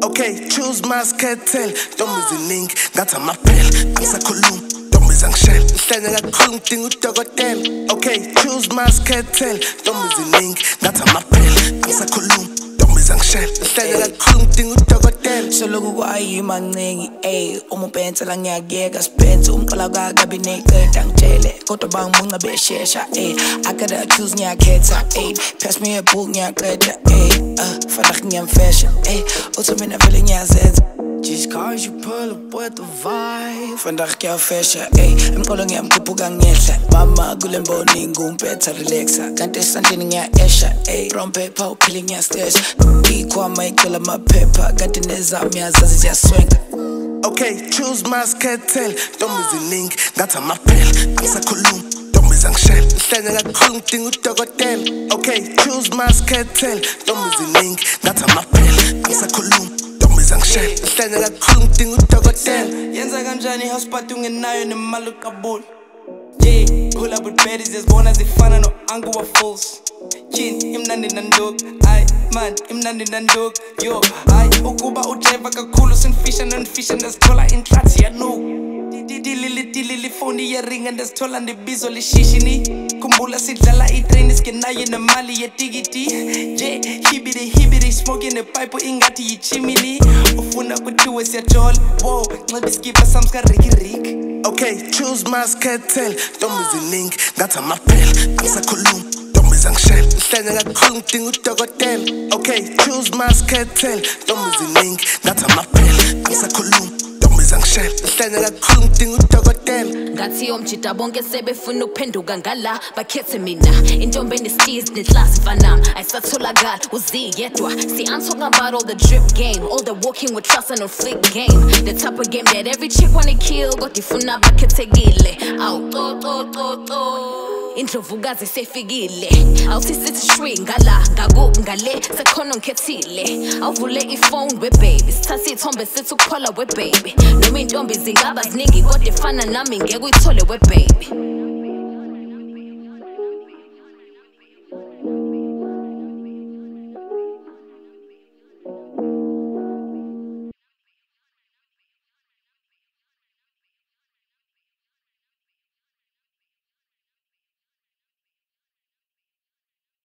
Okay, choose my schedule. Don't miss the link, got a mapel. Ansa kolum, don't miss angshel. Hlanya kakhulu ngidinga udokotela. Okay, choose my schedule. Don't miss the link, got a mapel. Ansa kolum, don't miss angshel. Hlanya kakhulu ngidinga udokotela. Soloku kwayima ncengi, umupensela ngiyakeka siphethe umqala kakabi neqeda ngitshele kodwa bangimunca beshesha, I gotta choose ngiyakhetha, pass me a book ngiyaqeda, fana ngiyamfesha, uthi mina vele ngiyazenza. Just cause you pull up with the vibe fana ngiyafesha, emqolo ngiyamkhuphuka ngiyehla mama kule mboni ngumpetha relaxa kanti esandleni ngiya-esha, brown paper uphile ngiyastesha ikhwama icela amaphepha kanti nezami yazazi ziyaswenga. Okay, choose my schedule. Don't miss the link, got a mapel. Ansa kolum, don't miss angshel. Hlanya kakhulu ngidinga udokotela. Okay, choose my schedule. Don't miss the link, got a mapel. Ansa kolum, don't miss angshel. Hlanya kakhulu ngidinga udokotela. Yenza kanjani house party ungenayo nemali uqabula. Yeah, pull up with baddies zibona zifana no angu wa fools. Chin imnandi nanduk, ay man imnandi nanduk. Yo, ay ukuba udriver kakhulu sinfisha nonfisha ndasithola inhlathi yanuk. Dilili phone yeringa ndasithola ndibizo lishishini. Kumbula sidlala itrain skenayo nemali yetikiti. Yeah, hibidi smoking the pipe ingathi yichimini. Ufuna kuthiwe siyathola, wow, nxiba iskipa sami ska Rick. Okay, choose my schedule. Don't miss the link, got a mapel. Ansa kolum, don't miss angshel. Hlanya kakhulu ngidinga udokotela. Okay, choose my schedule. Don't miss the link, got a mapel. Ansa kolum, don't miss angshel. Hlanya kakhulu ngidinga udokotela. Ngathi omjida bonke sebefuna ukuphenduka ngala bakhethe mina intombi enesiz neclass mfanami ayisatholakala uziyedwa. See, I'm talking about all the drip game, all the walking with trust and no flick game, the type of game that every chick wanna kill kodwa ifuna bakhethekile. Awu indlovukazi sefikile awusisithi shwi ngala ngakubi ngale sekhona ngikhethile awuvule ifone webaby sithatha ithombe sithi ukuphola webaby noma intombi zingaba ziningi kodwa efana nami ngeke uyithole webaby.